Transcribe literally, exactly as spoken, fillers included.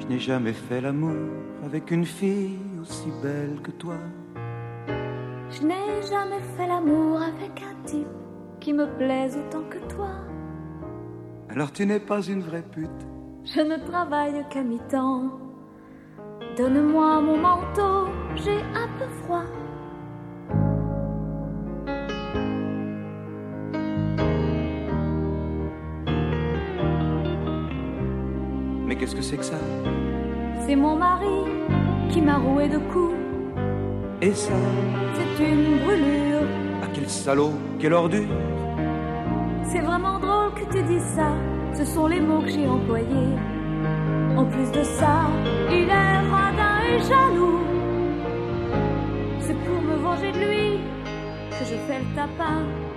Je n'ai jamais fait l'amour avec une fille aussi belle que toi. Je n'ai jamais fait l'amour avec un type qui me plaise autant que toi. Alors tu n'es pas une vraie pute. Je ne travaille qu'à mi-temps. Donne-moi mon manteau, j'ai un peu froid. Mais qu'est-ce que c'est que ça? C'est mon mari qui m'a roué de coups. Et ça? C'est une brûlure. Ah, quel salaud, quelle ordure. C'est vraiment drôle que tu dises ça. Ce sont les mots que j'ai employés. En plus de ça, il est radin et jaloux. C'est pour me venger de lui que je fais le tapin.